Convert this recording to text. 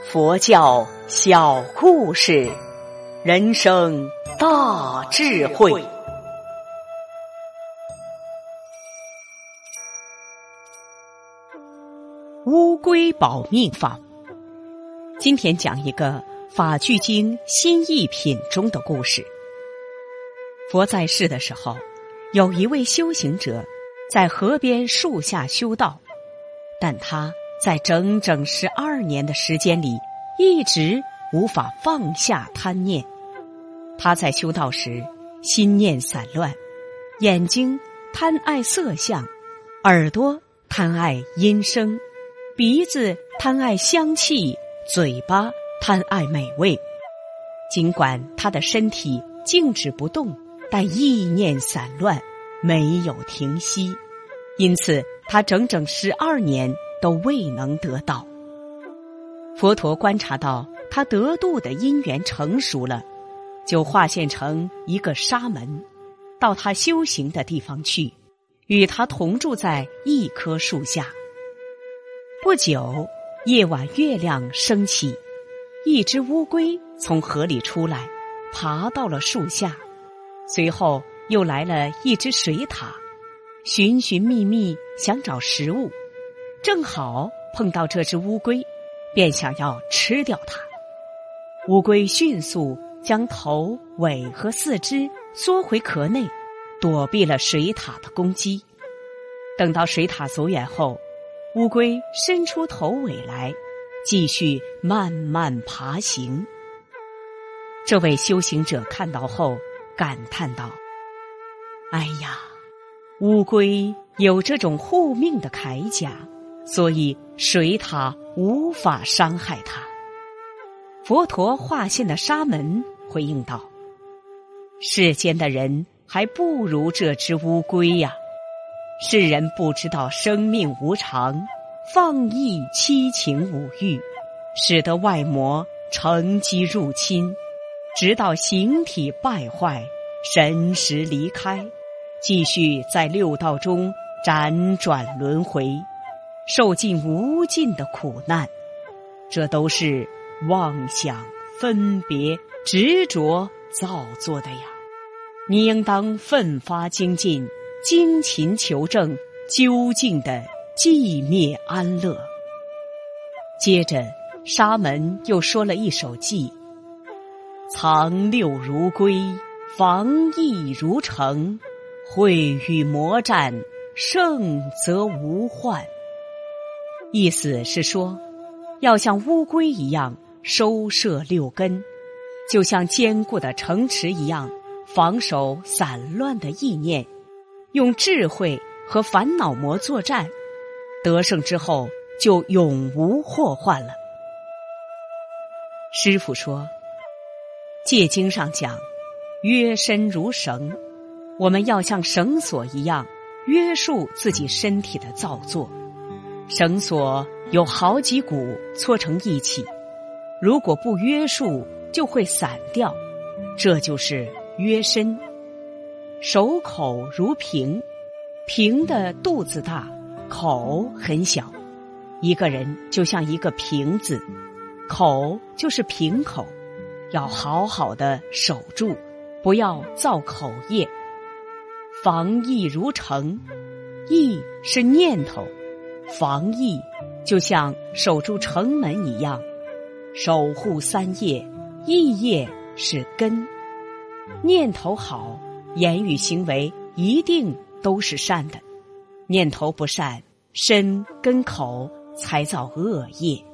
佛教小故事，人生大智慧。乌龟保命法。今天讲一个法句经新译品中的故事。佛在世的时候，有一位修行者在河边树下修道，但他在整整12年的时间里一直无法放下贪念。他在修道时心念散乱，眼睛贪爱色相，耳朵贪爱音声，鼻子贪爱香气，嘴巴贪爱美味。尽管他的身体静止不动，但意念散乱，没有停息，因此他整整12年都未能得道。佛陀观察到他得度的因缘成熟了，就化现成一个沙门，到他修行的地方去，与他同住在一棵树下。不久，夜晚月亮升起，一只乌龟从河里出来，爬到了树下。随后又来了一只水獭，寻寻觅觅想找食物，正好碰到这只乌龟，便想要吃掉它。乌龟迅速将头、尾和四肢缩回壳内，躲避了水獭的攻击。等到水獭走远后，乌龟伸出头尾来，继续慢慢爬行。这位修行者看到后感叹道：哎呀，乌龟有这种护命的铠甲，所以水獭无法伤害它。佛陀化现的沙门回应道：世间的人还不如这只乌龟呀！世人不知道生命无常，放逸七情五欲，使得外魔乘机入侵，直到形体败坏，神识离开，继续在六道中辗转轮回，受尽无尽的苦难。这都是妄想、分别、执着造作的呀！你应当奋发精进，精勤求证，究竟的寂灭安乐。接着沙门又说了一首偈：藏六如龟，防疫如城，会与魔战，胜则无患。意思是说，要像乌龟一样收摄六根，就像坚固的城池一样防守散乱的意念，用智慧和烦恼魔作战，得胜之后就永无祸患了。师父说，戒经上讲，约身如绳，我们要像绳索一样约束自己身体的造作。绳索有好几股搓成一起，如果不约束就会散掉，这就是约身。手口如瓶，瓶的肚子大，口很小，一个人就像一个瓶子，口就是瓶口，要好好的守住，不要造口业。防疫如城，疫是念头，防疫就像守住城门一样，守护三业，意业是根。念头好，言语行为一定都是善的；念头不善，身跟口才造恶业。